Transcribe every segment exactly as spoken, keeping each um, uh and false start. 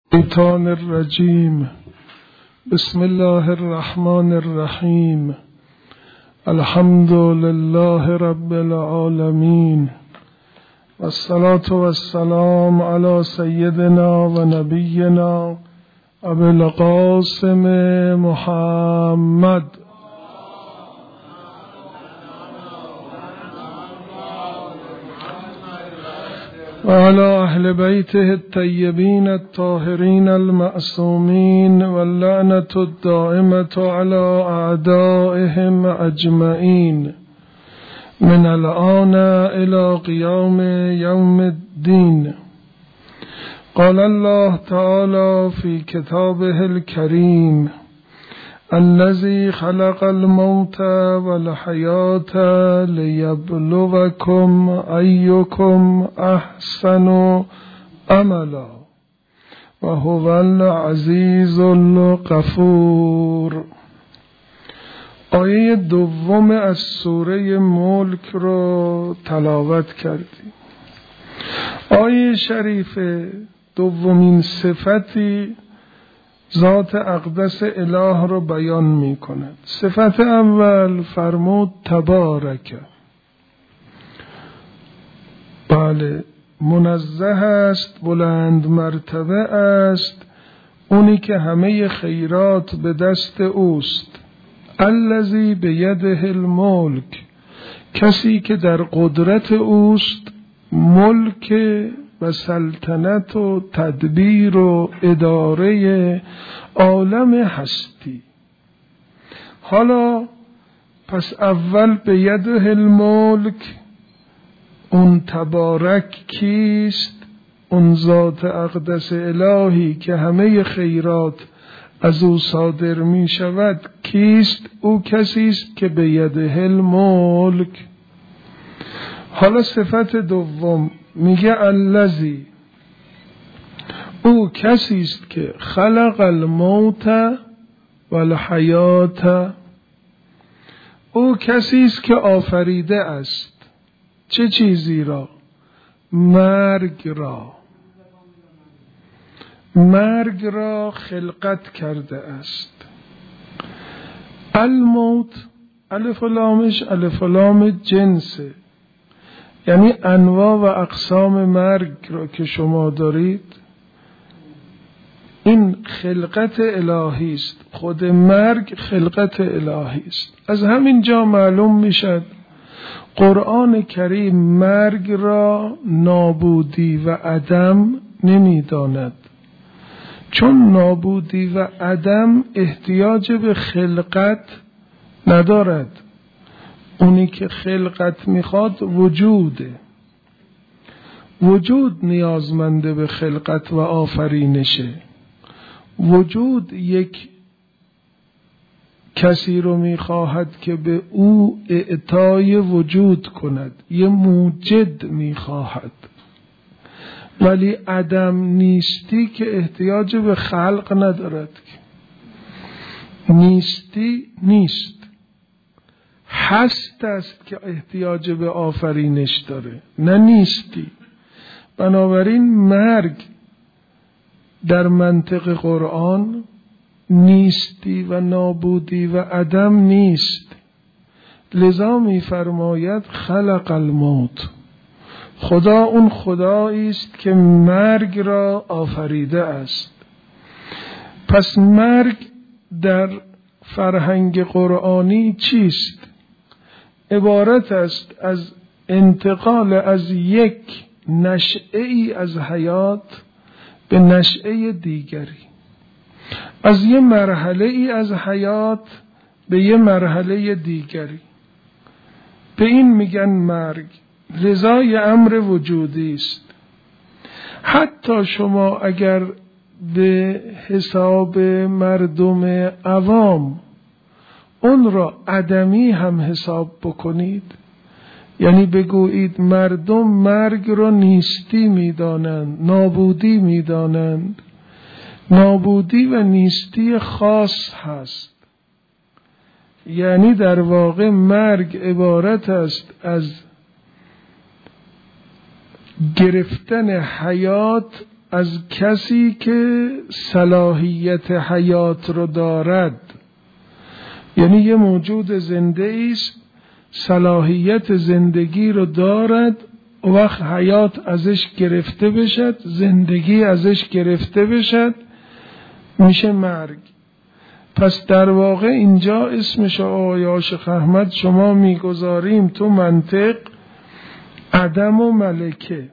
الشیطان الرجیم. بسم الله الرحمن الرحیم. الحمد لله رب العالمین والصلاة والسلام علی سیدنا و نبینا ابی القاسم محمد وعلى أهل بيته الطيبين الطاهرين المعصومين واللعنة الدائمة على أعدائهم أجمعين من الآن إلى قيام يوم الدين. قال الله تعالى في كتابه الكريم: الذي خلق الموت والحياة ليبلوكم أيكم أحسن عملا وهو العزيز الغفور. آیه دوم از سوره ملک رو تلاوت کردیم. آیه شریف دومین صفتی ذات اقدس اله رو بیان می کند. صفت اول فرمود تبارک. بله، منزه است، بلند مرتبه است، اونی که همه خیرات به دست اوست. الذی بیده الملک، کسی که در قدرت اوست ملک و سلطنت و تدبیر و اداره عالم هستی. حالا پس اول به یده الملک، اون تبارک کیست؟ اون ذات اقدس الهی که همه خیرات از او صادر می شود کیست؟ او کسی است که به یده الملک. حالا صفت دوم میگه الذی، او کسی است که خلق الموت والحیات، او کسی است که آفریده است. چه چیزی را؟ مرگ را. مرگ را خلقت کرده است. الموت الف و لامش الف و لام جنسه، یعنی انواع و اقسام مرگ را که شما دارید این خلقت الهی است. خود مرگ خلقت الهی است. از همین جا معلوم میشد قرآن کریم مرگ را نابودی و عدم نمیداند، چون نابودی و عدم احتیاج به خلقت ندارد. اونی که خلقت میخواد وجوده. وجود نیازمنده به خلقت و آفرینشه. وجود یک کسی رو میخواهد که به او اعطای وجود کند، یه موجد میخواهد. ولی عدم نیستی که احتیاج به خلق ندارد. نیستی نیست، هست است که احتیاج به آفرینش داره، نه نیستی. بنابراین مرگ در منطق قرآن نیستی و نابودی و عدم نیست. لذا می فرماید خلق الموت. خدا اون خدایی است که مرگ را آفریده است. پس مرگ در فرهنگ قرآنی چیست؟ عبارت است از انتقال از یک نشأه ای از حیات به نشأه دیگری، از یه مرحله ای از حیات به یه مرحله دیگری. به این میگن مرگ. لذا یه امر وجودی است. حتی شما اگر به حساب مردم عوام اون را عدمی هم حساب بکنید، یعنی بگویید مردم مرگ را نیستی میدانند، نابودی میدانند، نابودی و نیستی خاص هست. یعنی در واقع مرگ عبارت است از گرفتن حیات از کسی که صلاحیت حیات رو دارد، یعنی یه موجود زنده است صلاحیت زندگی رو دارد، و وقت حیات ازش گرفته بشد، زندگی ازش گرفته بشد، میشه مرگ. پس در واقع اینجا اسمش آقای شیخ احمد شما میگذاریم تو منطق عدم و ملکه.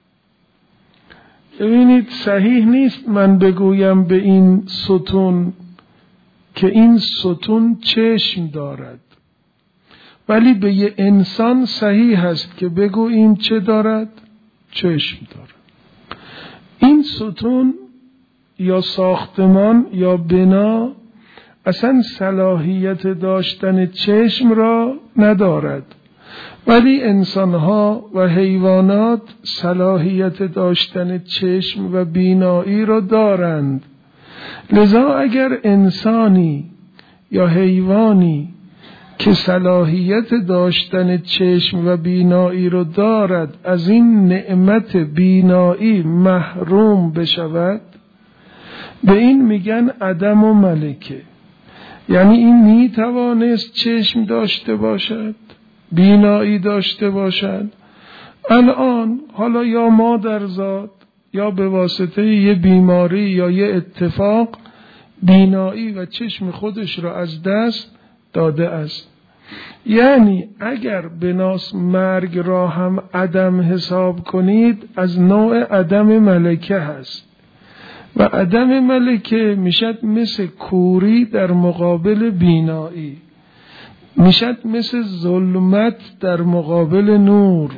ببینید صحیح نیست من بگویم به این ستون که این ستون چشم دارد، ولی به یه انسان صحیح هست که بگوییم چه دارد؟ چشم دارد. این ستون یا ساختمان یا بنا اصلا صلاحیت داشتن چشم را ندارد، ولی انسانها و حیوانات صلاحیت داشتن چشم و بینایی را دارند. لذا اگر انسانی یا حیوانی که صلاحیت داشتن چشم و بینایی رو دارد از این نعمت بینایی محروم بشود، به این میگن عدم و ملکه. یعنی این میتوانست چشم داشته باشد، بینایی داشته باشد، الان حالا یا مادرزاد یا به واسطه یه بیماری یا یه اتفاق بینایی و چشم خودش را از دست داده است. یعنی اگر بناس مرگ را هم عدم حساب کنید از نوع عدم ملکه هست، و عدم ملکه میشد مثل کوری در مقابل بینایی، میشد مثل ظلمت در مقابل نور.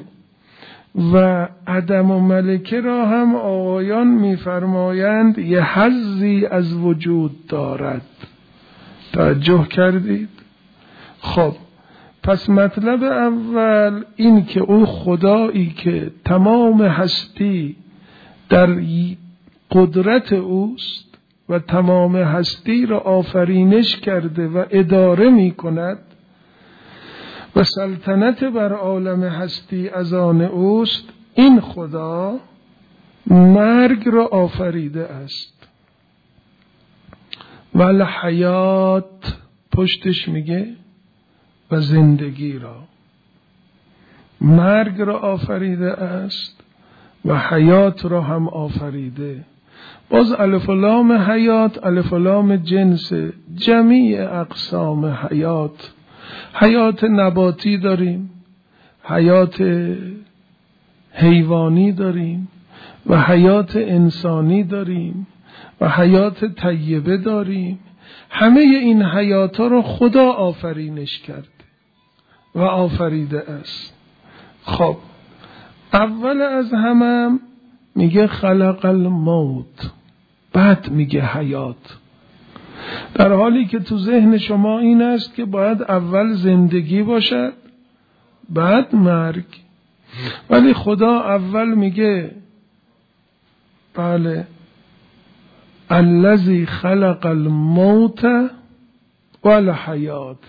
و عدم و ملکه را هم آقایان میفرمایند یه حظی از وجود دارد. توجه کردید؟ خب پس مطلب اول این که او خدایی که تمام هستی در قدرت اوست و تمام هستی را آفرینش کرده و اداره می کند و سلطنت بر عالم هستی از آن اوست، این خدا مرگ را آفریده است. و الحیات پشتش میگه و زندگی را، مرگ را آفریده است و حیات را هم آفریده. باز الف و لام حیات الف و لام جنس جمیع اقسام حیات. حیات نباتی داریم، حیات حیوانی داریم و حیات انسانی داریم و حیات طیبه داریم. همه این حیات ها رو خدا آفرینش کرده و آفریده است. خب اول از همه میگه خلق الموت، بعد میگه حیات، در حالی که تو ذهن شما این است که باید اول زندگی باشد بعد مرگ، ولی خدا اول میگه بله الذی خلق الموت والحیات.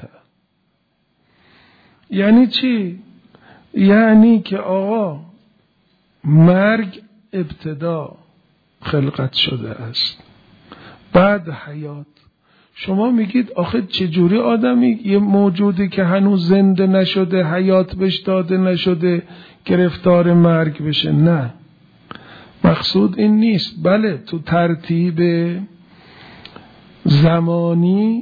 یعنی چی؟ یعنی که آقا مرگ ابتدا خلقت شده است، بعد حیات. شما میگید آخه چجوری آدمی یه موجودی که هنوز زنده نشده، حیات بهش داده نشده، گرفتار مرگ بشه؟ نه، مقصود این نیست. بله تو ترتیب زمانی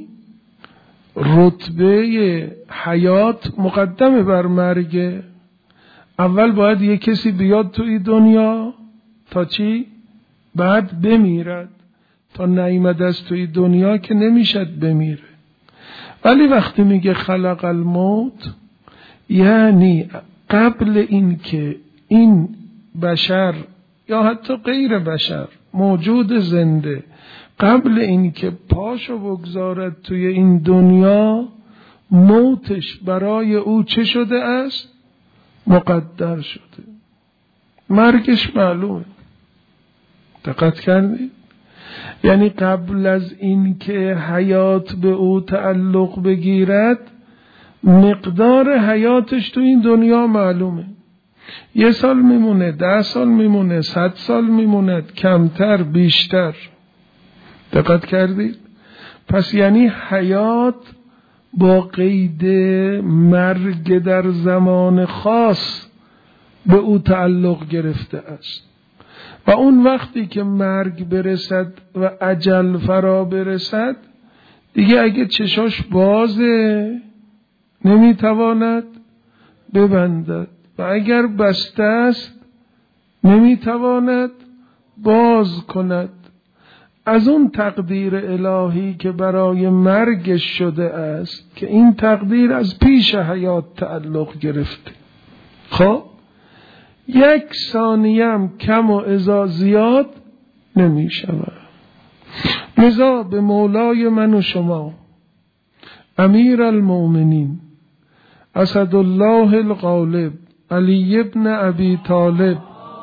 رتبه حیات مقدمه بر مرگ. اول باید یه کسی بیاد تو این دنیا تا چی؟ بعد بمیرد. تا نیامد از توی دنیا که نمیشد بمیره. ولی وقتی میگه خلق الموت، یعنی قبل این که این بشر یا حتی غیر بشر موجود زنده قبل این که پاشو بگذارد توی این دنیا، موتش برای او چه شده است؟ مقدر شده. مرگش معلومه. دقت کردید؟ یعنی قبل از این که حیات به او تعلق بگیرد، مقدار حیاتش تو این دنیا معلومه. یه سال میمونه، ده سال میمونه، صد سال میمونه، کمتر بیشتر. دقت کردید؟ پس یعنی حیات با قید مرگ در زمان خاص به او تعلق گرفته است و اون وقتی که مرگ برسد و اجل فرا برسد دیگه اگه چشاش بازه نمیتواند ببندد و اگر بسته است نمیتواند باز کند. از اون تقدیر الهی که برای مرگش شده است که این تقدیر از پیش حیات تعلق گرفته. خب یک ثانیه هم کم و ازا زیاد نمی شود. لذا به مولای من و شما امیر المؤمنین اسدالله الغالب علی ابن ابی طالب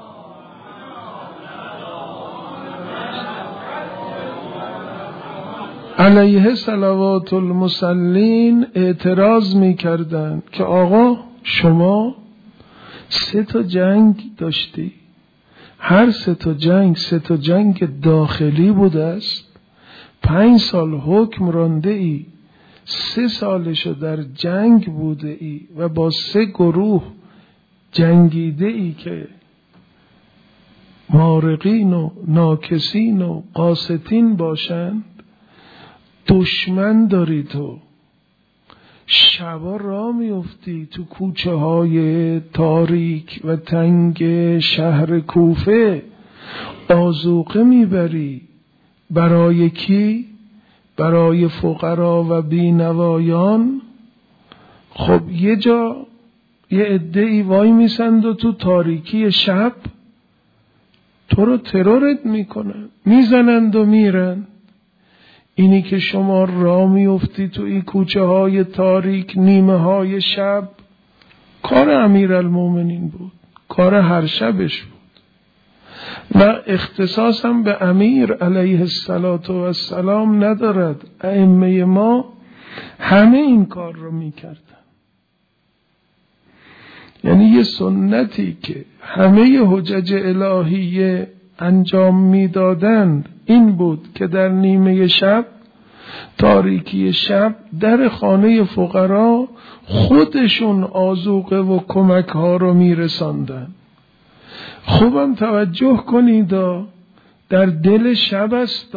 علیه صلوات المصلین اعتراض می کردند که آقا شما سه تا جنگ داشتی، هر سه تا جنگ سه تا جنگ داخلی بوده است، پنج سال حکم رانده ای، سه سالشو در جنگ بوده ای و با سه گروه جنگیده ای که مارقین و ناکسین و قاستین باشند، دشمن داری تو، شبا را میفتی تو کوچه های تاریک و تنگ شهر کوفه، آذوقه میبری برای کی؟ برای فقرا و بینوایان. خب یه جا یه عده‌ای وای میسند و تو تاریکی شب تو رو ترورت میکنن، میزنند و میرن. اینی که شما را میفتی تو این کوچه های تاریک نیمه های شب کار امیرالمومنین بود، کار هر شبش بود و اختصاص هم به امیر علیه السلام ندارد. ائمه ما همه این کار رو میکردن. یعنی یه سنتی که همه حجج الهیه انجام میدادند این بود که در نیمه شب تاریکی شب در خانه فقرا خودشون آذوقه و کمک ها رو میرساندن. خوبم توجه کنید در دل شب است،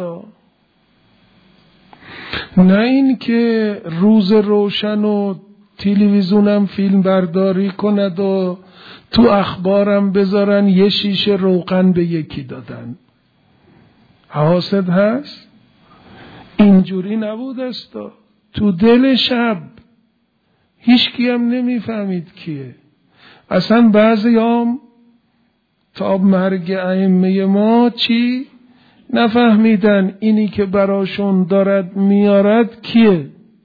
نه این که روز روشن و تلویزیونم فیلم برداری کند و تو اخبارم بذارن یه شیشه روغن به یکی دادن. حواست هست؟ اینجوری نبود است. تو دل شب هیچ کیم نمیفهمید کیه. اصلا بعضی هم تا مرگ ائمه ما چی نفهمیدن اینی که براشون دارد میارد کیه.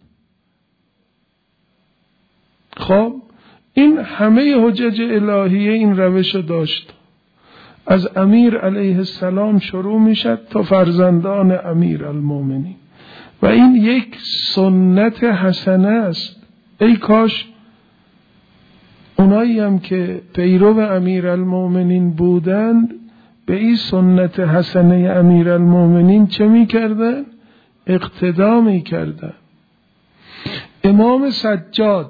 خب این همه حجج الهیه این روش داشت. از امیر علیه السلام شروع میشد تا فرزندان امیر المومنین و این یک سنت حسنه است. ای کاش اونایی هم که پیرو امیر المومنین بودند به این سنت حسنه امیر المومنین چه میکردن؟ اقتدا میکردن. امام سجاد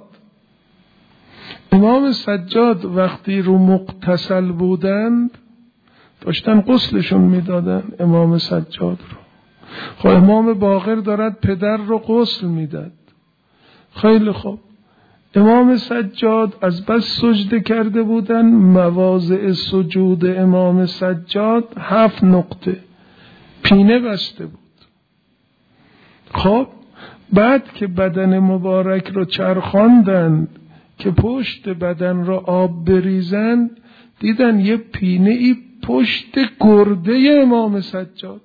امام سجاد وقتی رو مغتسل بودند داشتن غسلشون میدادن امام سجاد رو. خب امام باقر دارد پدر رو غسل میداد. خیلی خوب، امام سجاد از بس سجده کرده بودن، مواضع سجود امام سجاد هفت نقطه پینه بسته بود. خب بعد که بدن مبارک رو چرخاندند که پشت بدن رو آب بریزن، دیدن یه پینه ای پشت گرده امام سجاد.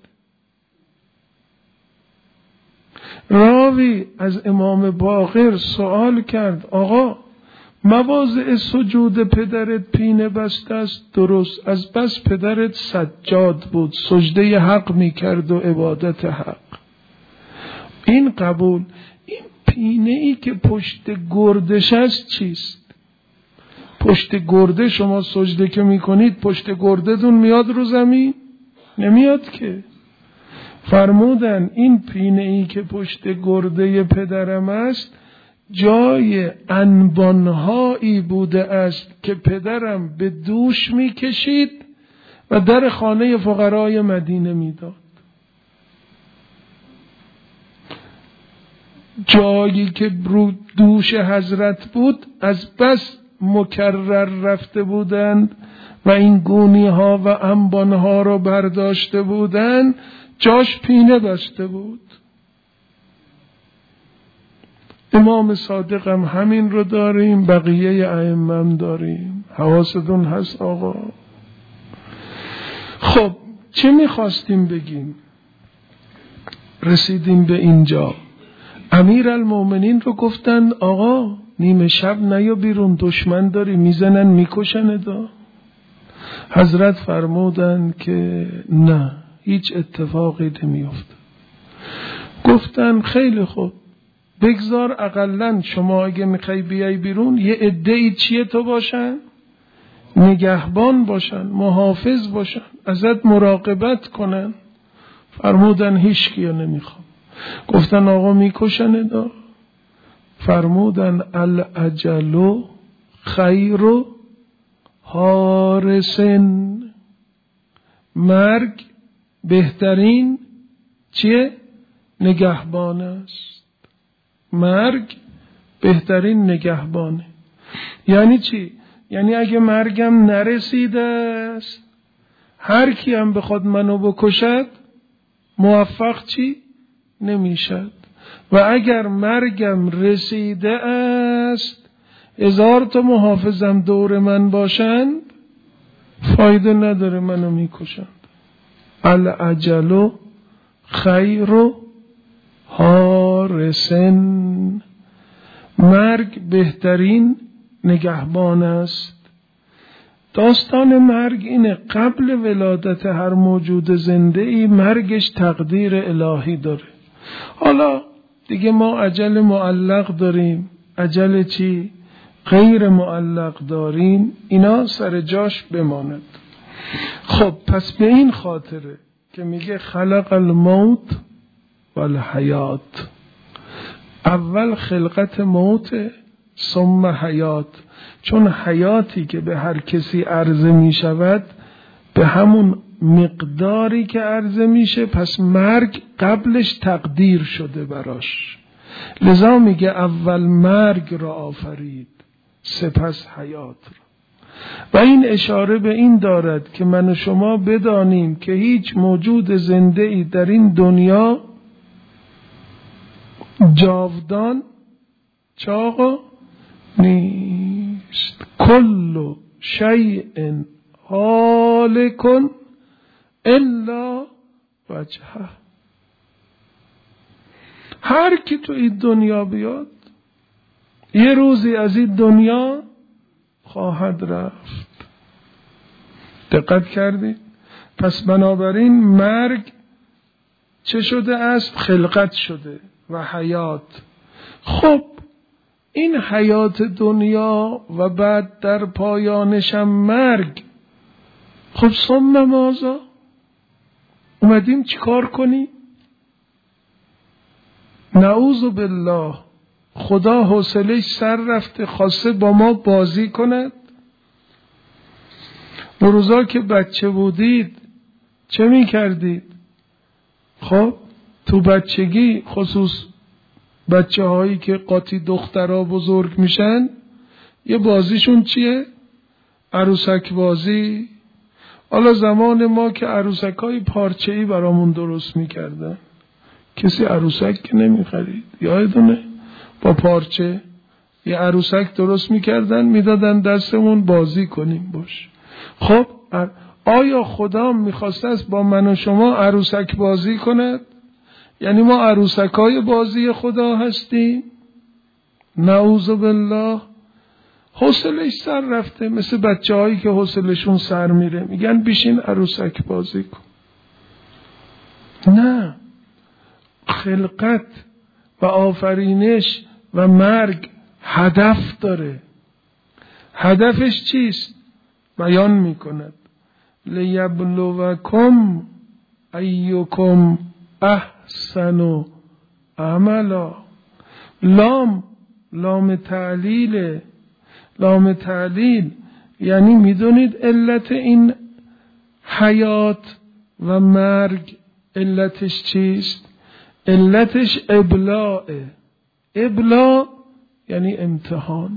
راوی از امام باقر سوال کرد آقا مواضع سجود پدرت پینه بسته است؟ درست، از بس پدرت سجاد بود، سجده حق میکرد و عبادت حق. این قبول. این پینه ای که پشت گردش است چیست؟ پشت گرده شما سجده که میکنید پشت گرده‌تون میاد رو زمین؟ نمیاد که. فرمودن این پینه ای که پشت گرده پدرم است جای انبانهایی بوده است که پدرم به دوش میکشید و در خانه فقرای مدینه میداد. جایی که رو دوش حضرت بود از بس مکرر رفته بودند و این گونی ها و انبان ها رو برداشته بودند، جاش پینه بسته بود. امام صادق هم همین رو داریم، بقیه ائمه هم داریم. حواستون هست آقا؟ خب چه میخواستیم بگیم؟ رسیدیم به اینجا. امیر المومنین رو گفتن آقا نیمه شب نیا بیرون، دشمن داری، میزنن میکشن دا. حضرت فرمودن که نه، هیچ اتفاقی نمیفته. گفتن خیلی خوب، بگذار اقلن شما اگه میخوای بیای بیرون یه عده‌ای چیه تو باشن؟ نگهبان باشن، محافظ باشن، ازت مراقبت کنن. فرمودن هیچ کیو نمیخوام. گفتن آقا میکشن دا. فرمودن الاجل خیر حارسن، مرگ بهترین چیه؟ نگهبان است. مرگ بهترین نگهبانه. یعنی چی؟ یعنی اگه مرگم نرسیده است، هر کی هم بخواد منو بکشد موفق چی؟ نمیشد. و اگر مرگم رسیده است، هزار تا محافظم دور من باشند فایده نداره، منو میکشند. الاجل خیر حارسن، مرگ بهترین نگهبان است. داستان مرگ اینه، قبل ولادت هر موجود زنده ای مرگش تقدیر الهی داره. حالا دیگه ما اجل معلق داریم، اجل چی؟ غیر معلق داریم، اینا سر جاش بماند. خب پس به این خاطره که میگه خلق الموت والحیات، اول خلقت موت ثم حیات. چون حیاتی که به هر کسی عرضه می شود به همون مقداری که عرضه میشه، پس مرگ قبلش تقدیر شده براش. لذا میگه اول مرگ را آفرید سپس حیات را. و این اشاره به این دارد که من و شما بدانیم که هیچ موجود زنده ای در این دنیا جاودان چاقا نیست. کل شیء هالک الا وجهه. هر کی تو این دنیا بیاد یه روزی از این دنیا خواهد رفت. دقت کردید؟ پس بنابراین مرگ چه شده است؟ خلقت شده و حیات. خب این حیات دنیا و بعد در پایانشم مرگ. خب ثم ماذا؟ اومدیم چیکار کنیم؟ نعوذ بالله، خدا حوصله‌اش سر رفته، خواسته با ما بازی کند. اون روزا که بچه بودید چه می کردید؟ خب تو بچگی، خصوص بچه هایی که قاطی دخترها بزرگ میشن، یه بازیشون چیه؟ عروسک بازی. حالا زمان ما که عروسک های پارچه‌ای برامون درست میکردن، کسی عروسک که نمیخرید، یادونه؟ با پارچه یه عروسک درست میکردن میدادن دستمون بازی کنیم باش. خب آیا خدا میخواسته است با من و شما عروسک بازی کند؟ یعنی ما عروسک های بازی خدا هستیم؟ نعوذ بالله. حوصله‌اش سر رفته، مثل بچه هایی که حوصله‌شون سر میره میگن بشین عروسک بازی کن. نه، خلقت و آفرینش و مرگ هدف داره. هدفش چیست؟ بیان میکند لیبلوکم ایکم احسن عملا. لام لام تعلیل، لام تعلیل یعنی میدونید علت این حیات و مرگ علتش چیست؟ علتش ابلاعه. ابلاع یعنی امتحان.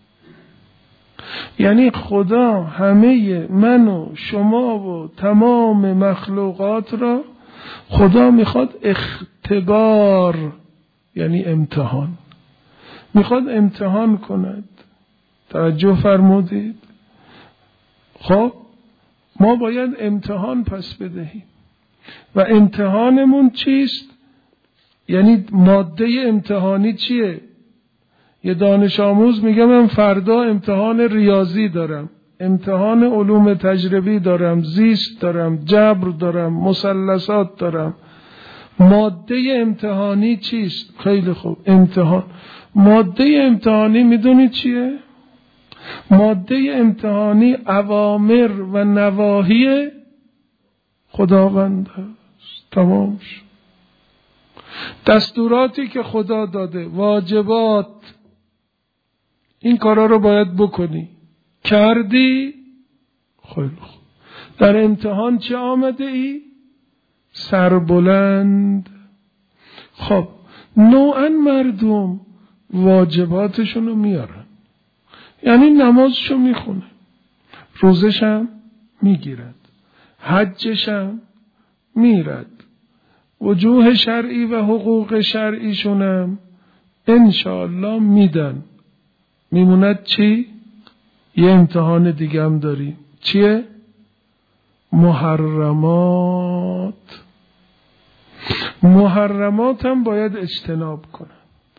یعنی خدا همه من و شما و تمام مخلوقات را خدا میخواد اختبار، یعنی امتحان، میخواد امتحان کند. توجه فرمودید؟ خب ما باید امتحان پس بدهیم و امتحانمون چیست؟ یعنی ماده امتحانی چیه؟ یه دانش آموز میگه من فردا امتحان ریاضی دارم، امتحان علوم تجربی دارم، زیست دارم، جبر دارم، مثلثات دارم. ماده امتحانی چیست؟ خیلی خوب، امتحان. ماده امتحانی میدونید چیه؟ ماده امتحانی اوامر و نواهی خداوند است. تمام شد. دستوراتی که خدا داده، واجبات، این کارا رو باید بکنی. کردی؟ خیلی خوب. در امتحان چه آمده ای؟ سربلند. خب نوعا مردم واجباتشون رو میارن، یعنی نمازشو میخونه، روزشم میگیرد، حجشم میرد، وجوه شرعی و حقوق شرعیشونم انشاءالله میدن. میموند چی؟ یه امتحان دیگه هم داریم. چیه؟ محرمات. محرمات هم باید اجتناب کنند.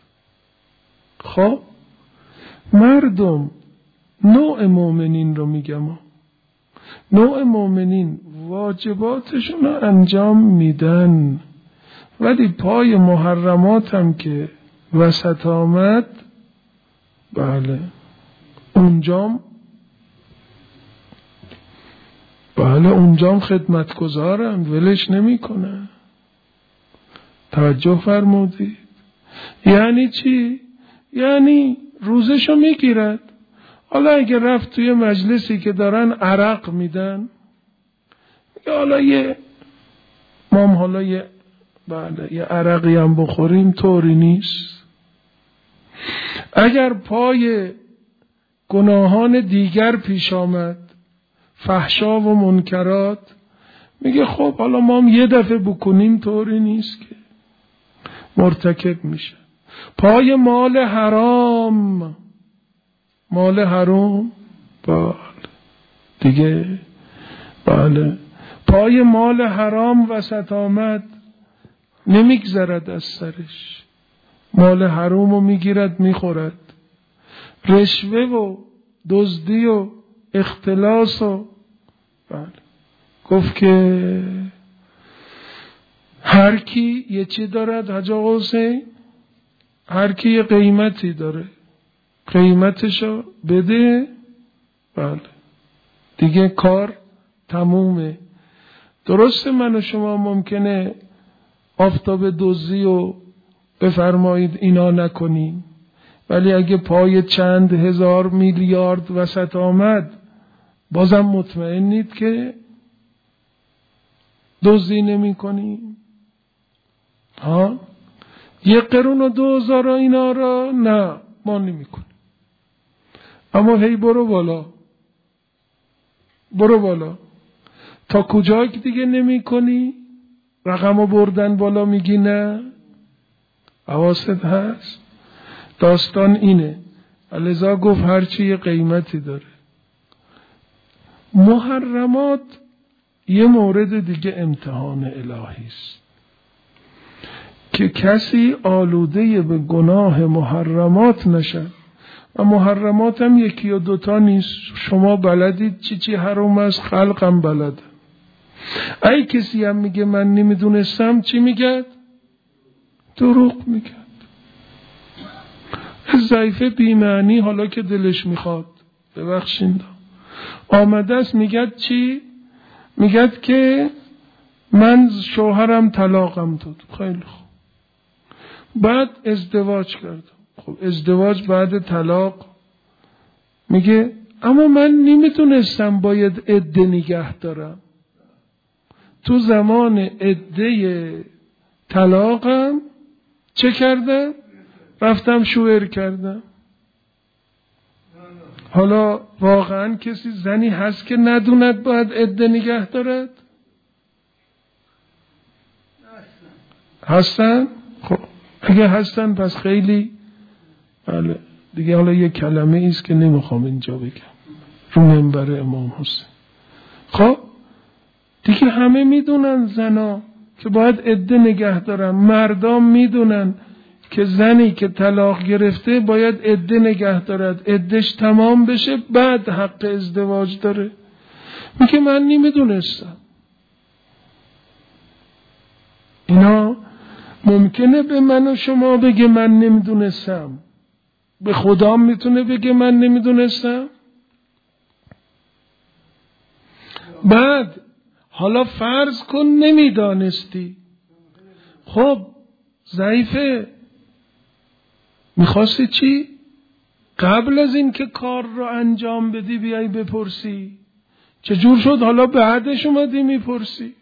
خب مردم، نوع مؤمنین رو میگم، نوع مؤمنین واجباتشون رو انجام میدن، ولی پای محرمات هم که وسط آمد، بله اونجام بله اونجام خدمتگزارن، ولش نمی کنن. توجه فرمودید؟ یعنی چی؟ یعنی روزشو میگیرد. حالا اگه رفت توی مجلسی که دارن عرق میدن، میگه حالا یه مام حالا یه بله یه عرقی هم بخوریم طوری نیست. اگر پای گناهان دیگر پیش آمد، فحشا و منکرات، میگه خب حالا ما هم یه دفعه بکنیم طوری نیست که مرتکب میشه. پای مال حرام، مال حرام، بله دیگه، بله پای مال حرام وسط آمد، نمیگذرد از سرش، مال حرامو میگیرد میخورد. رشوه و دزدی و اختلاس و بله گفت که هر کی یه چی دارد حاج آقا حسین، هر کی یه قیمتی داره، قیمتشو بده، بله دیگه کار تمومه. درسته من و شما ممکنه آفتاب دزدی و بفرمایید اینا نکنیم، ولی اگه پای چند هزار میلیارد وسط آمد، بازم مطمئنید که دزدی نمی کنیم؟ ها؟ یه قرون و دو هزار اینا را نه ما نمی کنیم. اما هی برو بالا، برو بالا تا کجا که دیگه نمی کنی؟ رقمو بردن بالا میگی نه؟ حواست هست؟ داستان اینه. لذا گفت هرچی یه قیمتی داره. محرمات یه مورد دیگه امتحان الهی است که کسی آلوده به گناه محرمات نشه. و محرمات هم یکی و دوتا نیست، شما بلدید چی چی حرام است، خلقم بلده. ای کسی هم میگه من نمیدونستم، چی میگه؟ دروغ میگه. ضعیفه بیمعنی حالا که دلش میخواد ببخشین آمده است میگد چی؟ میگد که من شوهرم طلاقم داد. خیلی خوب. بعد ازدواج کردم. خب ازدواج بعد طلاق. میگه اما من نمیتونستم باید عده نگه دارم. تو زمان عده طلاقم چه کردم؟ رفتم شوهر کردم. حالا واقعا کسی زنی هست که ندوند باید عده نگه دارد؟ هستن؟ خب اگه هستن پس خیلی بله دیگه. حالا یه کلمه ایست که نمیخوام اینجا بگم رو منبر امام حسین. خب دیگه همه میدونن زنا که باید عده نگه دارن، مردم میدونن که زنی که طلاق گرفته باید عده نگه دارد، عدهش تمام بشه بعد حق ازدواج داره. میگه من نمیدونستم. اینا ممکنه به من و شما بگه من نمیدونستم، به خدا میتونه بگه من نمیدونستم؟ بعد حالا فرض کن نمیدانستی، خب ضعیفه، میخواستی چی؟ قبل از این که کار رو انجام بدی بیایی بپرسی چجور شد حالا بعدش اومدی میپرسی؟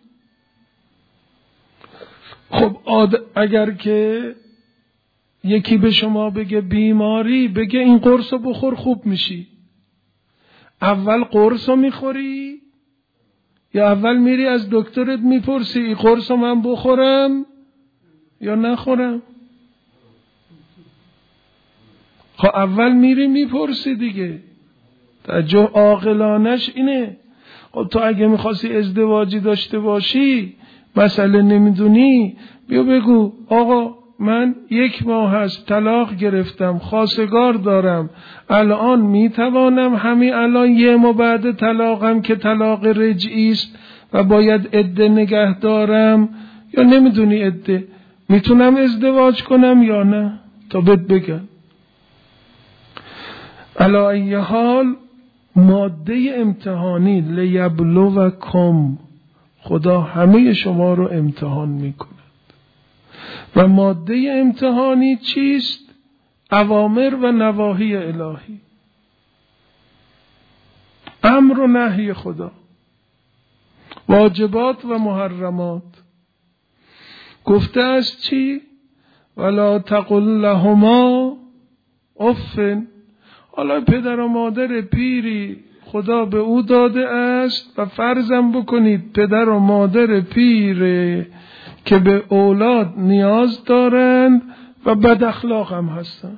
خب اگر که یکی به شما بگه بیماری، بگه این قرص رو بخور خوب میشی، اول قرص رو میخوری یا اول میری از دکترت میپرسی این قرص رو من بخورم یا نخورم؟ خب اول میری میپرسی دیگه. توجه عاقلانش اینه. خب تو اگه میخواستی ازدواجی داشته باشی، مسئله نمیدونی، بیا بگو آقا من یک ماه هست طلاق گرفتم، خواستگار دارم، الان میتوانم همین الان یه ماه بعد طلاقم که طلاق رجعی است و باید عده نگه دارم، یا نمیدونی عده میتونم ازدواج کنم یا نه؟ تا بهت بگم. علی ای حال ماده امتحانی لیبلوکم، خدا همه شما رو امتحان میکنه و ماده امتحانی چیست؟ اوامر و نواهی الهی، امر و نهی خدا، واجبات و محرمات. گفته است چی؟ ولا تقل لهما اف. حالا پدر و مادر پیری خدا به او داده است و فرضم بکنید پدر و مادر پیر که به اولاد نیاز دارند و بد اخلاق هم هستن.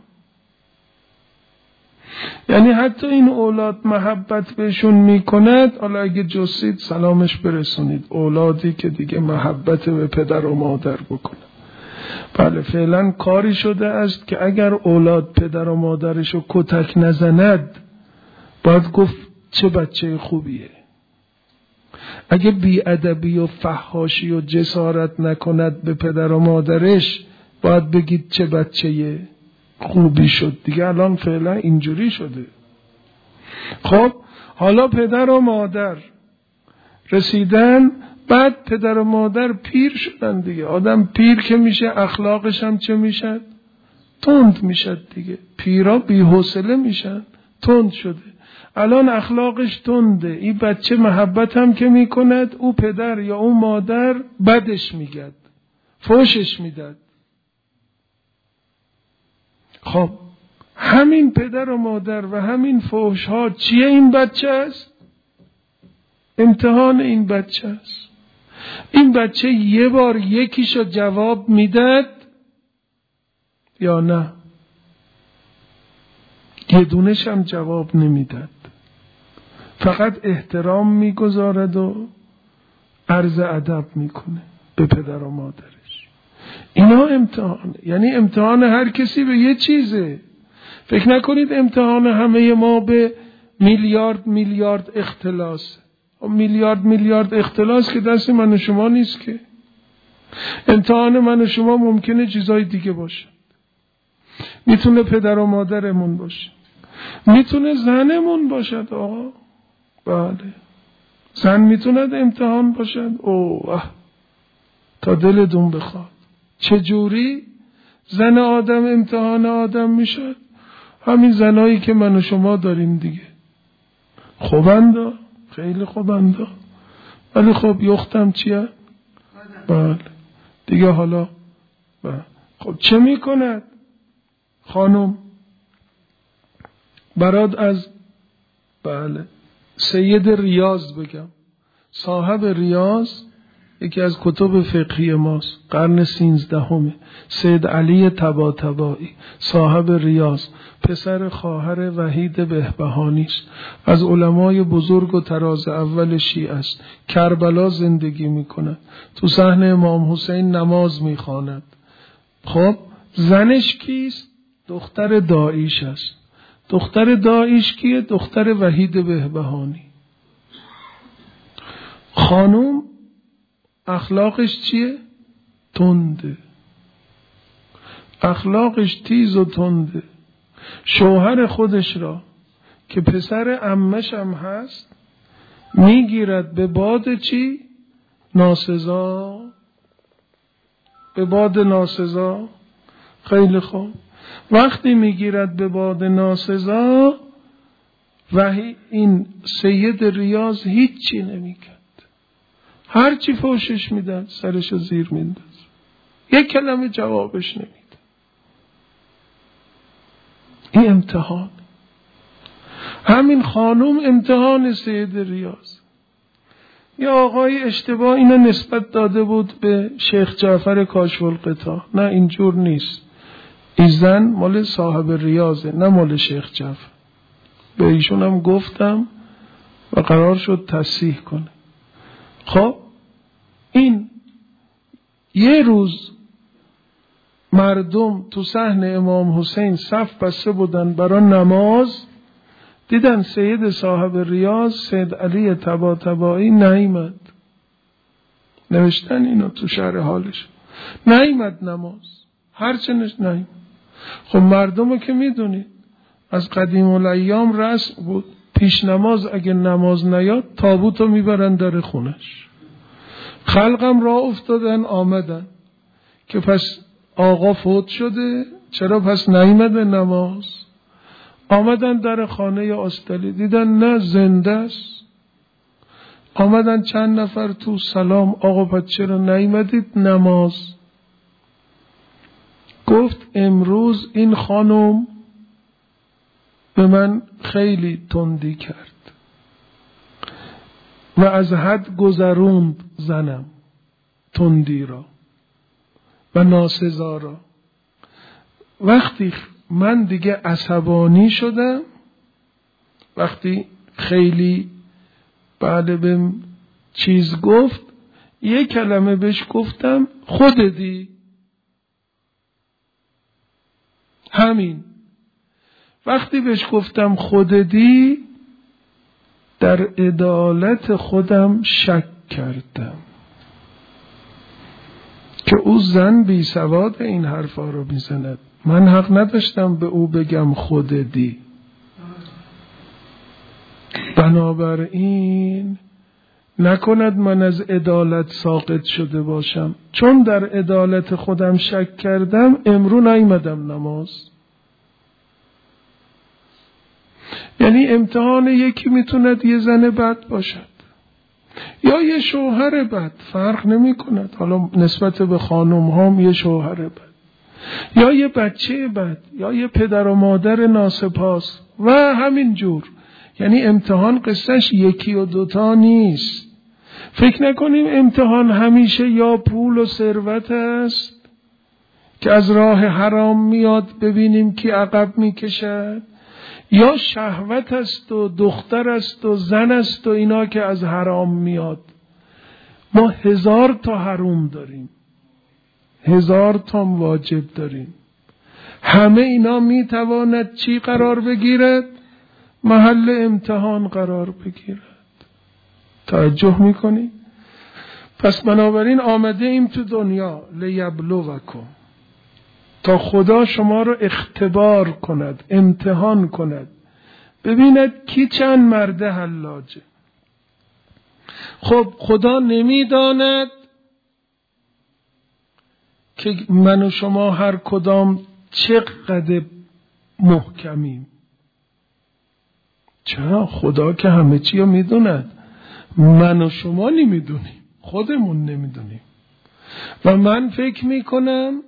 یعنی حتی این اولاد محبت بهشون میکند، حالا اگه جسید سلامش برسونید، اولادی که دیگه محبت به پدر و مادر بکنه. بله فعلا کاری شده است که اگر اولاد پدر و مادرشو کتک نزند باید گفت چه بچه خوبیه. اگه بی‌ادبی و فحاشی و جسارت نکند به پدر و مادرش باید بگید چه بچه خوبی شد. دیگه الان فعلا اینجوری شده. خب حالا پدر و مادر رسیدن، بعد پدر و مادر پیر شدن دیگه. آدم پیر که میشه اخلاقش هم چه میشد؟ تند میشد دیگه. پیرا بی‌حوصله میشن، تند شده. الان اخلاقش تنده. این بچه محبت هم که میکند، او پدر یا او مادر بدش میگد، فوشش میداد. خب همین پدر و مادر و همین فوش ها چیه؟ این بچه است، امتحان این بچه است. این بچه یه بار یکیشو جواب میداد یا نه؟ یه دونش هم جواب نمیداد، فقط احترام میگذارد و عرض ادب میکنه به پدر و مادرش. اینا امتحانه. یعنی امتحان هر کسی به یه چیزه. فکر نکنید امتحان همه ما به میلیارد میلیارد اختلاس. میلیارد میلیارد اختلاس که دست من و شما نیست که. امتحان من و شما ممکنه چیزای دیگه باشه. میتونه پدر و مادرمون باشه، میتونه زنمون باشد آقا، بله زن میتوند امتحان باشد. اوه تا دلتون بخواد. چجوری زن آدم امتحان آدم میشد؟ همین زنایی که من و شما داریم دیگه. خوبنده، خیلی خوبنده، ولی خب یختم چیه؟ بله دیگه. حالا بله. خب چه میکند خانم؟ برات از بله سید ریاض بگم. صاحب ریاض یکی از کتب فقهی ماست، قرن سیزدهمه. سید علی طباطبایی صاحب ریاض، پسر خواهر وحید بهبهانی است، از علمای بزرگ و طراز اول شیعه است. کربلا زندگی میکند، تو صحن امام حسین نماز میخواند. خب زنش کیست؟ دختر داعیش است. دختر داعیش کیه؟ دختر وحید بهبهانی. خانوم اخلاقش چیه؟ تنده، اخلاقش تیز و تنده. شوهر خودش را که پسر عمش هم هست میگیرد به باد چی؟ ناسزا، به باد ناسزا. خیلی خوب. وقتی میگیرد به باد ناسزا و این سید ریاض هیچی نمیکرد، هرچی فوشش میدن سرش زیر مینداز، یک کلمه جوابش نمیده. این امتحان. همین خانوم امتحان سید ریاض. یا آقای اشتباه اینو نسبت داده بود به شیخ جعفر کاشف الغطا. نه اینجور نیست. این زن مال صاحب ریاضه، نه مال شیخ جعفر. به ایشون هم گفتم و قرار شد تصحیح کنه. خب این یه روز مردم تو صحن امام حسین صف بسته بودن برای نماز، دیدن سید صاحب ریاض سید علی طباطبایی نیامد. نوشتن اینو تو شرح حالش، نیامد نماز، هرچنش نیامد. خب مردمو که میدونید از قدیم الایام رسم بود، پیش نماز اگه نماز نیاد تابوتو میبرن در خونش. خلقم راه افتادن آمدن که پس آقا فوت شده، چرا پس نیامده نماز؟ آمدن در خانه آستلی، دیدن نه زنده است. آمدن چند نفر تو، سلام آقا پس چرا نیامدید نماز؟ گفت امروز این خانم به من خیلی تندی کرد و از حد گذروند زنم تندی را و ناسزا را. وقتی من دیگه عصبانی شدم، وقتی خیلی بعد بهم چیز گفت، یک کلمه بهش گفتم خودتی. همین. وقتی بهش گفتم خودتی، در عدالت خودم شک کردم که او زن بی سواد این حرفا رو میزند. من حق نداشتم به او بگم خودتی. بنابراین نکند من از عدالت ساقط شده باشم، چون در عدالت خودم شک کردم امرو نیامدم نماز. یعنی امتحان یکی میتوند یه زن بد باشد یا یه شوهر بد، فرق نمی کند. حالا نسبت به خانم هم یه شوهر بد یا یه بچه بد یا یه پدر و مادر ناسپاس و همین جور. یعنی امتحان قصهش یکی و دوتا نیست. فکر نکنیم امتحان همیشه یا پول و ثروت است که از راه حرام میاد ببینیم کی عقب میکشد، یا شهوت است و دختر است و زن است و اینا که از حرام میاد. ما هزار تا حرام داریم، هزار تا واجب داریم. همه اینا میتواند چی قرار بگیرد؟ محل امتحان قرار بگیرد. توجه میکنی؟ پس بنابراین آمده ایم تو دنیا لیبلوکم، تا خدا شما رو اختبار کند، امتحان کند ببیند کی چند مرد حلاجه. خب خدا نمیداند که من و شما هر کدام چقدر محکمیم؟ چرا؟ خدا که همه چی رو میدوند، من و شما نمیدونیم، خودمون نمیدونیم. و من فکر میکنم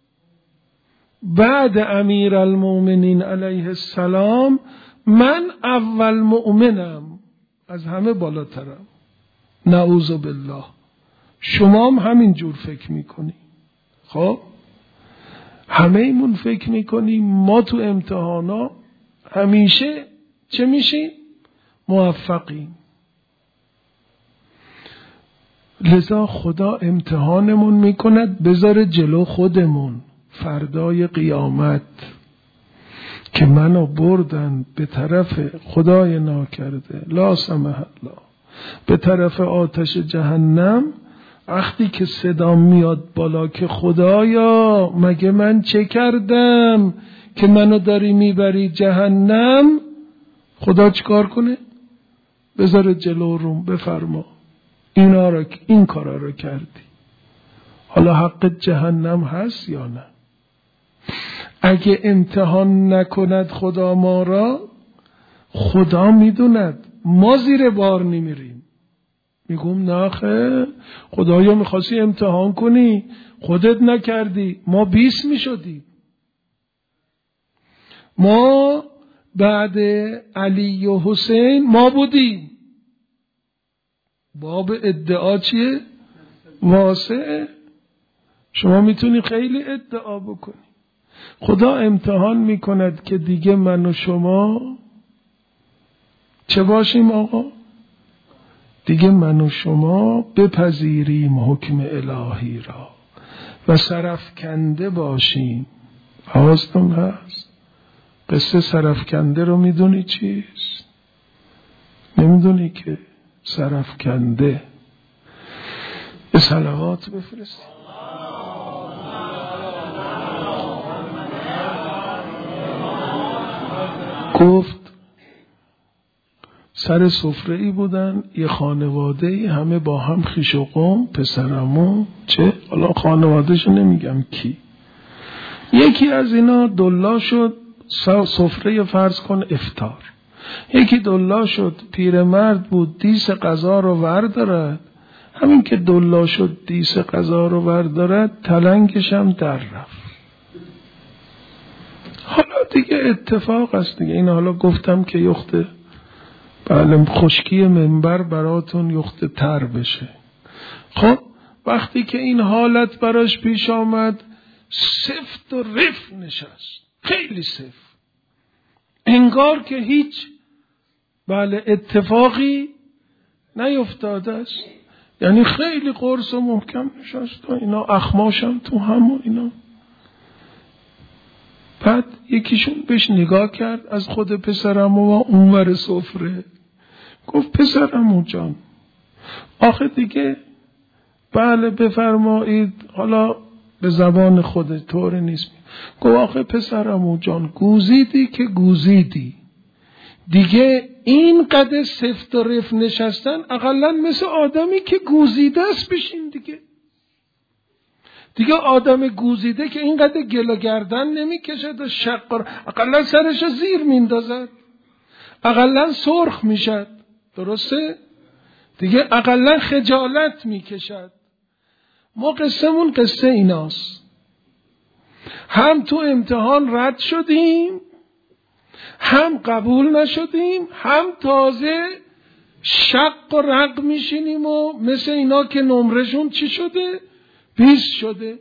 بعد امیر المؤمنین علیه السلام من اول مؤمنم، از همه بالاترم. نعوذ بالله. شما هم همین جور فکر میکنی. خب همه ایمون فکر میکنیم ما تو امتحانا همیشه چه میشیم؟ موفقیم. لذا خدا امتحانمون میکند بذاره جلو خودمون فردای قیامت که منو بردن به طرف خدای ناکرده لا سمح الله به طرف آتش جهنم. وقتی که صدا میاد بالا که خدایا مگه من چه کردم که منو داری میبری جهنم، خدا چیکار کنه؟ بذاره جلو روم، بفرما اینا رو، این کارا رو کردی، حالا حق جهنم هست یا نه؟ اگه امتحان نکند خدا ما را، خدا میدوند ما زیر بار نمیریم. میگم نه خیر، خدایا میخواستی امتحان کنی خودت نکردی، ما بیست میشدیم. ما بعد علی و حسین ما بودیم. باب ادعا چیه؟ واسعه. شما میتونی خیلی ادعا بکنی. خدا امتحان میکند که دیگه من و شما چه باشیم آقا؟ دیگه من و شما بپذیریم حکم الهی را و سرفکنده باشیم. حواستون هست؟ قصه سرفکنده رو میدونی چیست؟ نمیدونی که سرفکنده. به صلوات بفرستی. گفت سر سفره ای بودن، یه خانواده ای، همه با هم خویش و قوم، پسرمو چه، حالا خانوادهشو نمیگم کی. یکی از اینا دلا شد سفره فرض کن افطار، یکی دلا شد پیرمرد بود دیس غذا رو وردارد، همین که دلا شد دیس غذا رو وردارد تلنگش هم در رفت. حالا دیگه اتفاق است دیگه. این حالا گفتم که یخته بله خشکی منبر براتون یخته تر بشه. خب وقتی که این حالت براش پیش آمد سفت و رف نشست، خیلی سفت، انگار که هیچ بله اتفاقی نیفتاده است. یعنی خیلی قرص و محکم نشست و اینا، اخماشم تو هم و اینا. بعد یکیشون بهش نگاه کرد از خود پسرمو و اونور سفره، گفت پسرمو جان آخه دیگه بله بفرمایید، حالا به زبان خود طور نیست، گفت آخه پسرمو جان گوزیدی که گوزیدی دیگه، این قدر سفت و رف نشستن اقلا مثل آدمی که گوزیده است بشین دیگه. دیگه آدم گوزیده که اینقدر گل گردن نمی کشد و شق، اقلا سرش زیر میندازد، اقلا سرخ میشد، درسته؟ دیگه اقلا خجالت میکشد. ما قصه‌مون قصه ایناست، هم تو امتحان رد شدیم، هم قبول نشدیم، هم تازه شق و رق میشینیم و مثل اینا که نمرشون چی شده؟ بیست شده.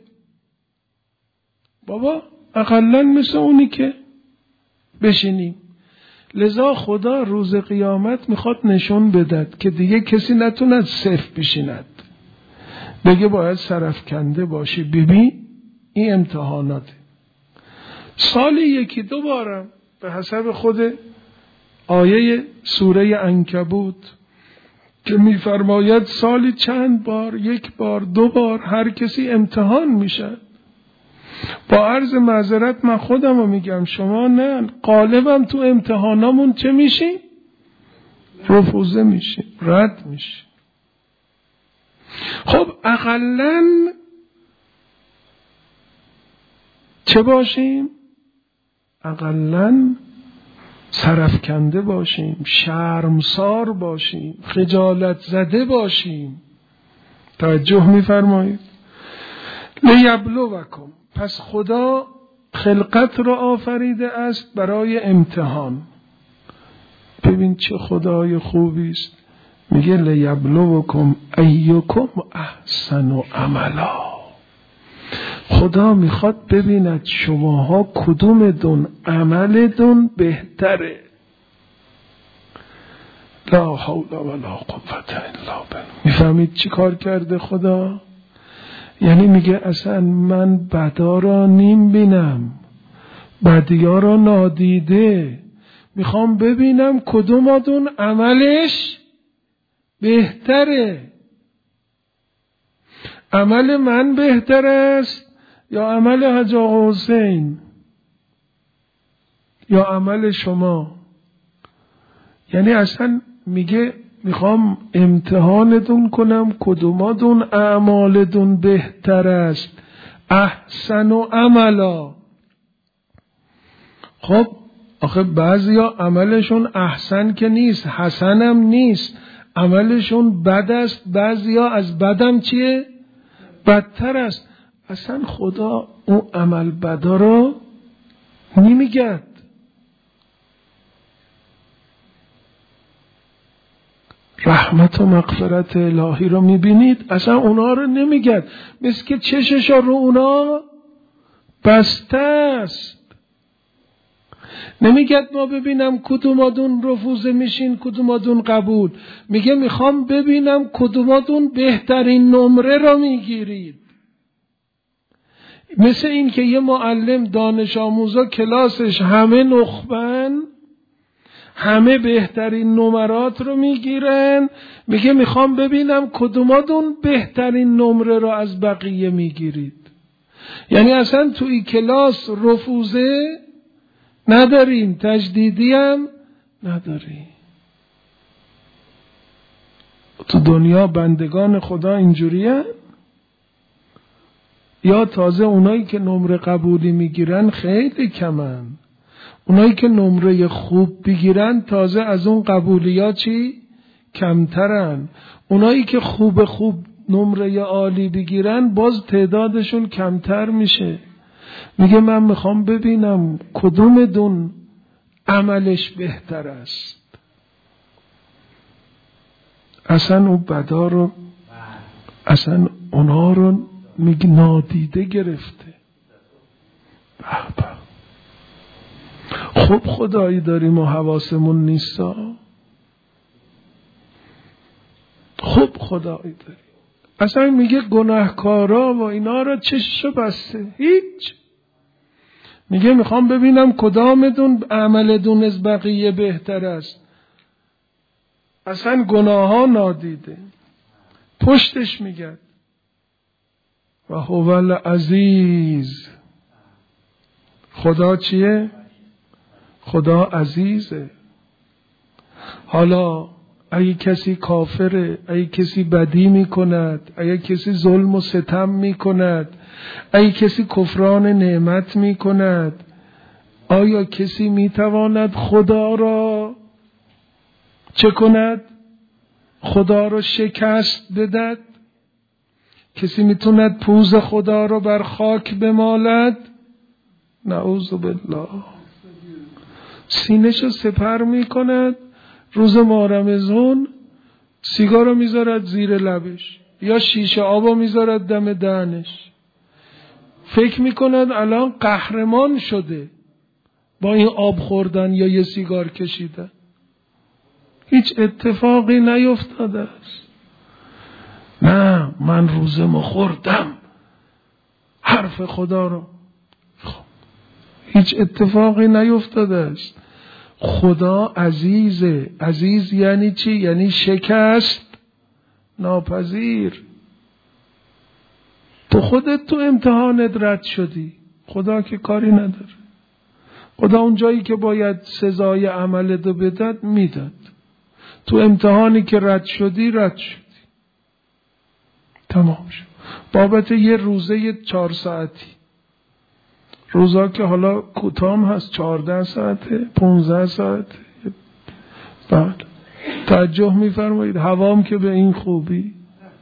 بابا اقلن مثل اونی که بشینیم. لذا خدا روز قیامت میخواد نشون بدد که دیگه کسی نتوند صفر بشیند، بگه باید سرفکنده باشی. ببین این امتحاناته. سالی یکی دو بارم به حسب خود آیه سوره عنکبوت که میفرماید سالی چند بار، یک بار دو بار هر کسی امتحان میشد. با عرض معذرت من خودم رو میگم، شما نه، غالبا تو امتحانامون چه میشیم؟ رفوزه میشیم، رد میشیم. خب اقلن چه باشیم؟ اقلن سرفکنده باشیم، شرمسار باشیم، خجالت زده باشیم. توجه میفرمایید؟ لیبلوکم، پس خدا خلقت را آفریده است برای امتحان. ببین چه خدای خوبی است، میگه لیبلوکم ایکم احسن عملا. خدا میخواد ببیند شماها کدوم دون عملتون بهتره. لا حول ولا قوة الا بالله. میفهمید چی کار کرده خدا؟ یعنی میگه اصلا من بدا را نیم بینم، بدیا را نادیده، میخوام ببینم کدوماتون عملش بهتره. عمل من بهتر است یا عمل حاج آقا حسین یا عمل شما؟ یعنی اصلا میگه میخوام امتحانتون کنم کدوماتون اعمالتون بهتر است، احسن و عملا. خب آخه بعضیا عملشون احسن که نیست، حسن هم نیست، عملشون بد است، بعضیا از بدم چیه؟ بدتر است. اصلا خدا اون عمل بدا رو نمیگد. رحمت و مغفرت الهی رو میبینید، اصلا اونا رو نمیگد، مثل که چشش رو اونا بسته است. نمیگد ما ببینم کدوماتون رفوزه میشین کدوماتون قبول، میگه میخوام ببینم کدوماتون بهترین نمره رو میگیرید. مثل این که یه معلم دانش آموزا کلاسش همه نخبن، همه بهترین نمرات رو میگیرن، میگه میخوام ببینم کدوماتون بهترین نمره رو از بقیه میگیرید. یعنی اصلا توی کلاس رفوزه نداریم، تجدیدی هم نداریم. تو دنیا بندگان خدا اینجوریه؟ یا تازه اونایی که نمره قبولی میگیرن خیلی کمن، اونایی که نمره خوب بگیرن تازه از اون قبولیات چی؟ کمترن. اونایی که خوب خوب نمره عالی بگیرن باز تعدادشون کمتر میشه. میگه من میخوام ببینم کدوم دون عملش بهتر است. اصلا اون بدا رو، اصلا اونها رو میگه نادیده گرفته. به به. خب خدایی داریم و حواسمون نیستا. خب خدایی داریم. اصلا میگه گناهکارا و اینا را چششو بسته، هیچ. میگه میخوام ببینم کدامتون عملتون از بقیه بهتر است. اصلا گناه ها نادیده. پشتش میگه و هو العزیز. خدا چیه؟ خدا عزیزه. حالا اگه کسی کافره، اگه کسی بدی میکند، اگه کسی ظلم و ستم میکند، اگه کسی کفران نعمت میکند، آیا کسی میتواند خدا را چه کند؟ خدا را شکست بدهد؟ کسی میتوند پوز خدا را بر خاک بمالد؟ نعوذ بالله. سینه‌شو سپر میکند، روز ماه رمضان سیگارو میذارد زیر لبش یا شیشه آبو میذارد دم دهنش، فکر میکند الان قهرمان شده با این آب خوردن یا یه سیگار کشیدن. هیچ اتفاقی نیفتاده است. نه من روزمو خوردم، حرف خدا رو. خب. هیچ اتفاقی نیفتاده است. خدا عزیزه. عزیز یعنی چی؟ یعنی شکست ناپذیر. تو خودت تو امتحانت رد شدی، خدا که کاری نداره. خدا اون جایی که باید سزای عمل دو بداد میداد. تو امتحانی که رد شدی رد شدی، تمام شد. بابت یه روزه یه چهار ساعتی، روزا که حالا کوتاه هست، چهارده ساعته، پونزده ساعته. بله توجه میفرمایید، هوام که به این خوبی.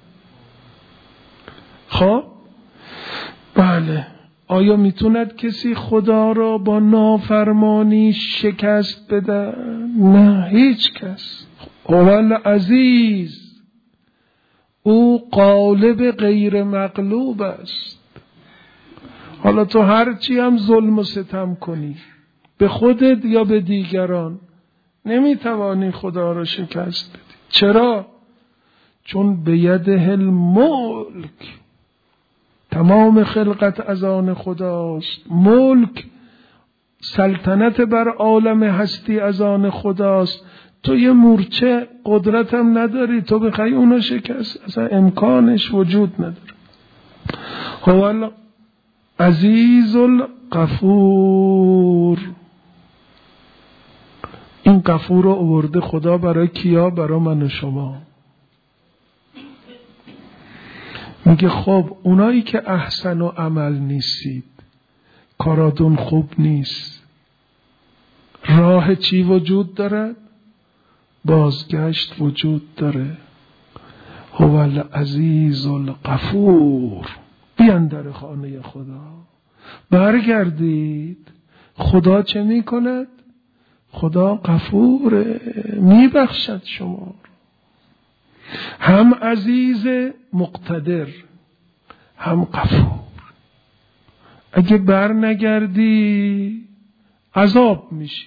خب بله، آیا میتوند کسی خدا را با نافرمانی شکست بده؟ نه، هیچ کس. اول عزیز، او غالب غیر مغلوب است. حالا تو هرچی هم ظلم و ستم کنی به خودت یا به دیگران، نمیتوانی خدا را شکست بدی. چرا؟ چون به یده الملک، تمام خلقت از آن خداست. ملک، سلطنت بر عالم هستی از آن خداست. تو یه مورچه قدرت هم نداری تو بخوای اونو شکست، اصلا امکانش وجود نداره. هو العزیز الغفور. این غفور رو آورده خدا برای کیا؟ برای من و شما. میگه خب اونایی که احسن و عمل نیستید، کاراتون خوب نیست، راه چی وجود داره؟ بازگشت وجود داره. هو العزیز الغفور. بیان در خانه خدا، برگردید. خدا چه میکند؟ خدا غفوره، میبخشد شما. هم عزیز مقتدر، هم غفور. اگه بر نگردی عذاب میشی،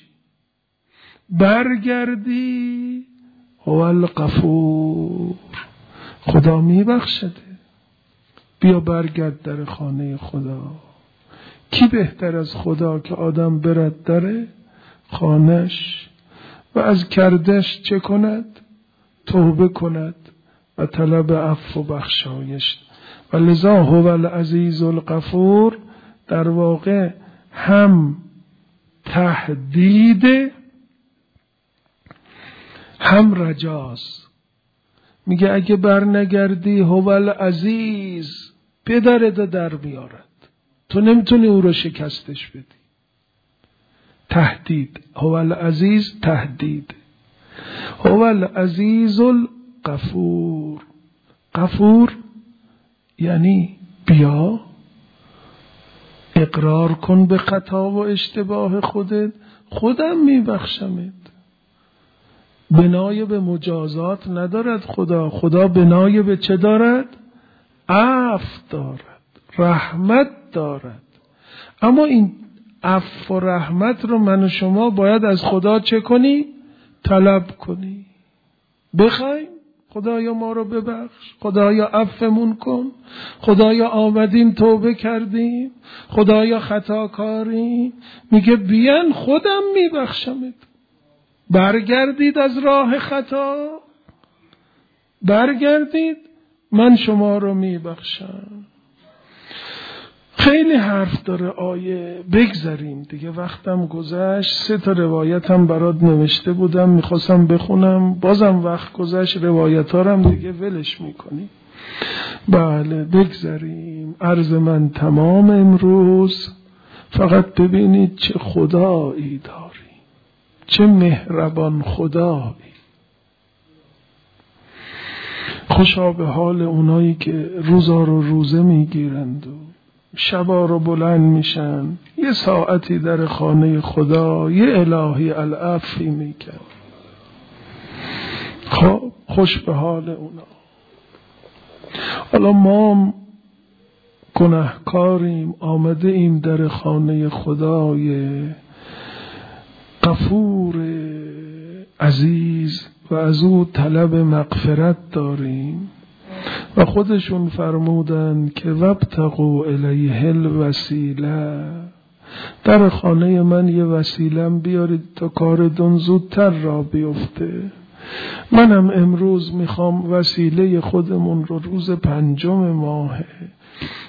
برگردی هو الغفور، خدا میبخشده. بیا برگرد در خانه خدا. کی بهتر از خدا که آدم برد در خانش و از کردش چه کند؟ توبه کند و طلب عفو و بخشایش. و لذا هو العزیز الغفور در واقع هم تهدید هم رجاست. میگه اگه بر نگردی هو العزیز پدرت در بیارد، تو نمیتونی او رو شکستش بدی. تهدید، هو العزیز تهدید. هو العزیز الغفور. غفور یعنی بیا اقرار کن به خطا و اشتباه خودت، خودم میبخشمت. بنای به مجازات ندارد خدا. خدا بنای به چه دارد؟ عفو دارد، رحمت دارد. اما این عفو و رحمت رو من و شما باید از خدا چه کنی؟ طلب کنی. بخوایم خدایا ما رو ببخش، خدایا عفومون کن، خدایا آمدیم توبه کردیم، خدایا خطاکاریم. میگه بیان خودم میبخشمت. برگردید از راه خطا، برگردید من شما رو میبخشم. خیلی حرف داره آیه، بگذاریم دیگه، وقتم گذشت. سه تا روایتم برات نوشته بودم میخواستم بخونم، بازم وقت گذشت. روایت ها هم دیگه ولش میکنی. بله بگذاریم. عرض من تمام امروز. فقط ببینید چه خدایی داری، چه مهربان خدایی. خوشا به حال اونایی که روزا رو روزه میگیرند و شبا رو بلند میشن، یه ساعتی در خانه خدا یه الهی العفی میکن. خب خوش به حال اونا. حالا ما گناهکاریم، آمده ایم در خانه خدای غفور عزیز و از او طلب مغفرت داریم. و خودشون فرمودن که وابتغوا الیه الوسیله، در خانه من یه وسیلم بیارید تا کارتون زودتر را بیفته. منم امروز میخوام وسیله خودمون رو روز پنجم ماه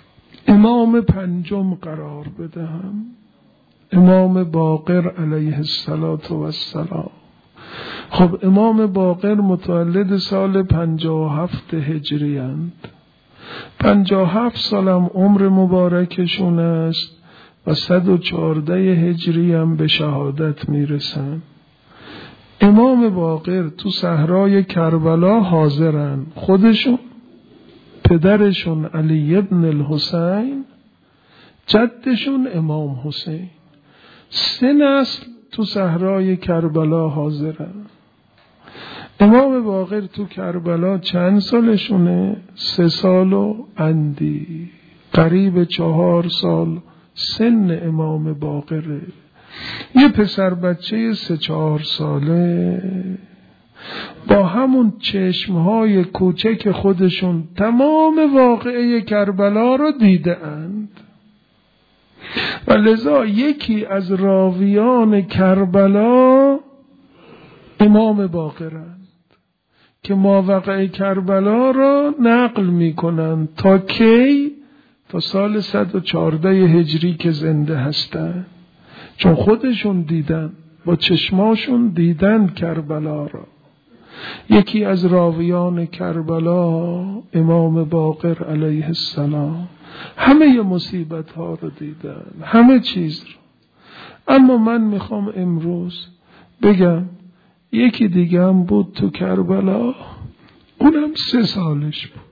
امام پنجم قرار بدهم، امام باقر علیه السلام. خب امام باقر متولد سال پنجاه و هفت هجری اند. پنجاه و هفت سالم عمر مبارکشون است و صد و چهارده هجری هم به شهادت میرسن. امام باقر تو صحرای کربلا حاضرن، خودشون، پدرشون علی ابن الحسین، جدشون امام حسین، سه نسل تو صحرای کربلا حاضرن. امام باقر تو کربلا چند سالشونه؟ سه سال و اندی، قریب چهار سال سن امام باقره. یه پسر بچه سه چهار ساله با همون چشمهای کوچک خودشون تمام واقعه کربلا رو دیده اند و لذا یکی از راویان کربلا امام باقرند که ماوقع کربلا را نقل می کنند. تا کی؟ تا سال صد و چهارده هجری که زنده هستند، چون خودشون دیدن، با چشماشون دیدن کربلا را. یکی از راویان کربلا امام باقر علیه السلام همه مصیبت ها رو دیدن، همه چیز رو. اما من میخوام امروز بگم یکی دیگه هم بود تو کربلا، اونم سه سالش بود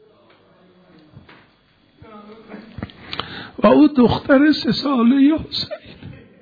و او دختر سه ساله حسین،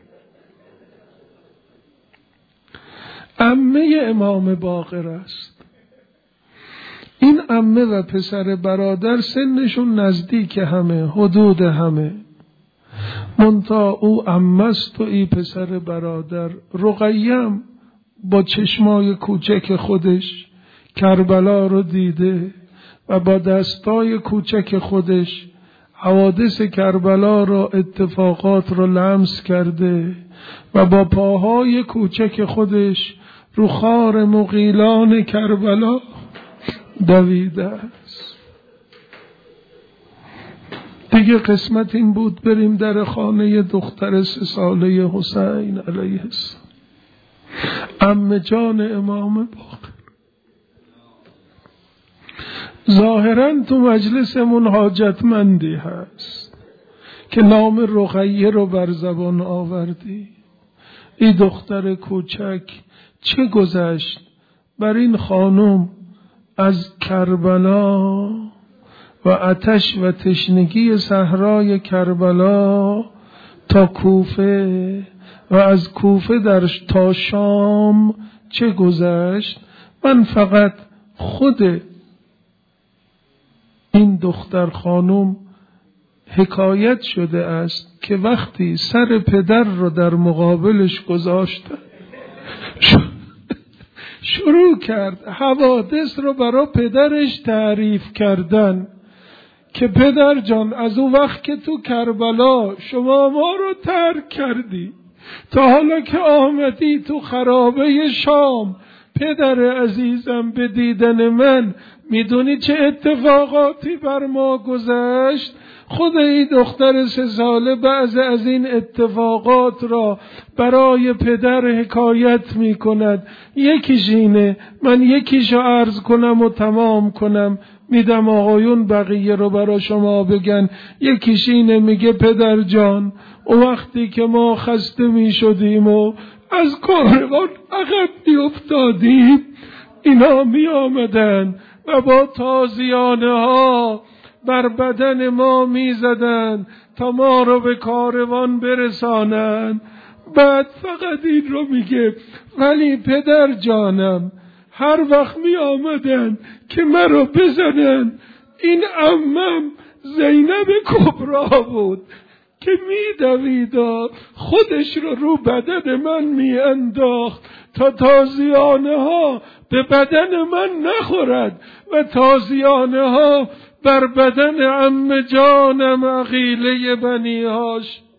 عمه امام باقر است. این عمه و پسر برادر سنشون نزدیک همه، حدود همه، منتها او عمه است و ای پسر برادر. رقیم با چشمای کوچک خودش کربلا رو دیده و با دستای کوچک خودش حوادث کربلا را، اتفاقات را لمس کرده و با پاهای کوچک خودش رو خار مغیلان کربلا دویده است. دیگه قسمت این بود بریم در خانه دختر سه ساله حسین علیه السلام، عمه جان امام باقر. ظاهرا تو مجلسمون حاجتمندی هست که نام رقیه رو بر زبان آوردی. ای دختر کوچک چه گذشت بر این خانم از کربلا و آتش و تشنگی صحرای کربلا تا کوفه و از کوفه در تا شام چه گذشت؟ من فقط خود این دختر خانم حکایت شده است که وقتی سر پدر رو در مقابلش گذاشتن شروع کرد حوادث رو برای پدرش تعریف کردن که پدر جان از اون وقت که تو کربلا شما ما رو ترک کردی تا حالا که آمدی تو خرابه شام، پدر عزیزم به دیدن من میدونی چه اتفاقاتی بر ما گذشت؟ خود این دختر سه ساله بعض از این اتفاقات را برای پدر حکایت می کند. یکیش اینه، من یکیشو عرض کنم و تمام کنم، میدم آقایون بقیه رو برای شما بگن. یکیش اینه، میگه پدر جان او وقتی که ما خسته می شدیم و از کاروان عقب می افتادیم، اینا می آمدن و با تازیانه ها بر بدن ما می زدن تا ما رو به کاروان برسانن. بعد فقط این رو میگه ولی پدر جانم هر وقت می آمدن که من رو بزنن، این عمم زینب کبرا بود که می دوید خودش رو رو بدن من می انداخت تا تازیانه ها به بدن من نخورد و تازیانه ها بر بدن عم جانم عقیله بنی هاشم.